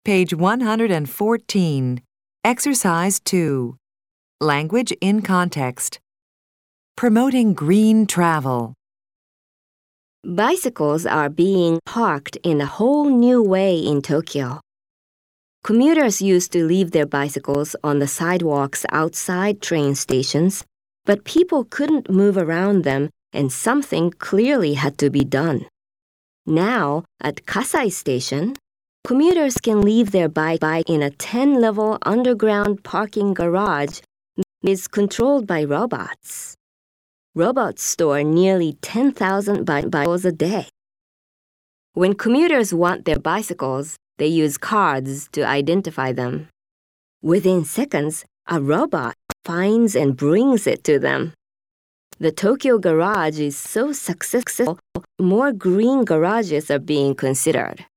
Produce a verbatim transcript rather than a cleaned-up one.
Page one hundred fourteen. Exercise two. Language in context. Promoting green travel. Bicycles are being parked in a whole new way in Tokyo. Commuters used to leave their bicycles on the sidewalks outside train stations, but people couldn't move around them and something clearly had to be done. Now, at Kasai Station, commuters can leave their bike in a ten-level underground parking garage that is controlled by robots. Robots store nearly ten thousand bicycles a day. When commuters want their bicycles, they use cards to identify them. Within seconds, a robot finds and brings it to them. The Tokyo garage is so successful, more green garages are being considered.